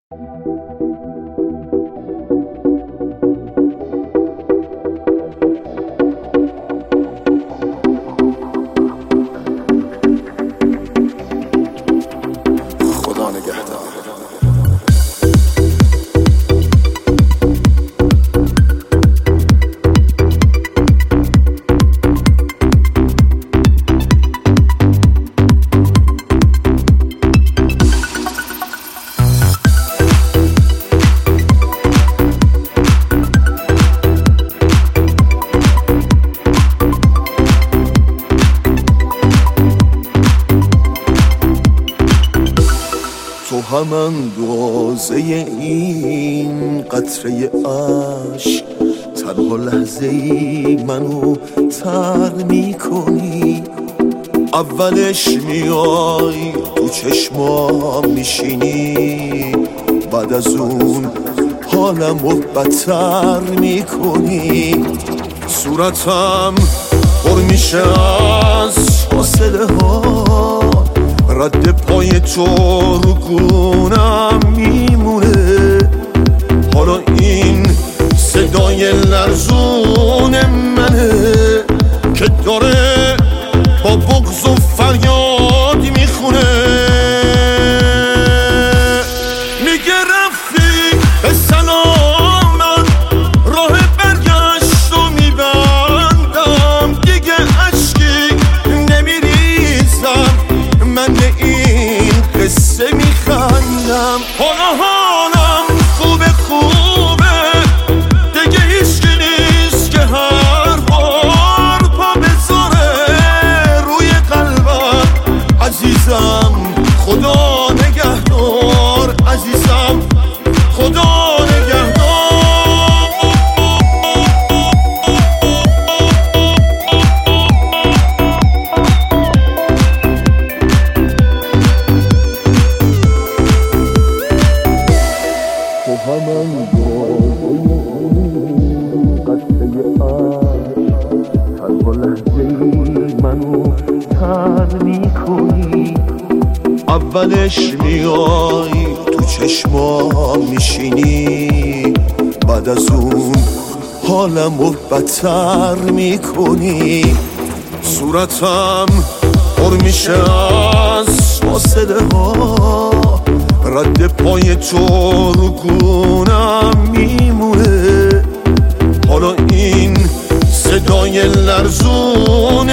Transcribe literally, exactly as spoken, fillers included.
خدا نگهدار. تو هم اندازه این قطره عشق، تنها لحظه ای منو تر میکنی. اولش میای تو چشمام میشینی، بعد از اون حالمو بدتر میکنی. صورتم پر میشه از فاصله ها، رد پای تو رو گونم میمونه. حالا این صدای لرزون منه که داره با بغض و فریاد میخونه. میگه رفیق به سلامت، راه برگشت رو میبندم، دیگه عشقی نمیریزم، من به این قصه میخندم. حالا حالم خوبه خوبه، دیگه هیچکی نیست که هر بار پا بذاره روی قلبم. عزیزم خدا نگهدار، عزیزم خدا نگهدار. تو همان قطعه عشق، تنها لحظه ای منو تر میکنی. اولش میای تو چشمام میشینی، بعد از اون حالمو بدتر میکنی. صورتم پر میشه از فاصله ها، رد پای تو رو گونم میمونه. حالا این صدای لرزون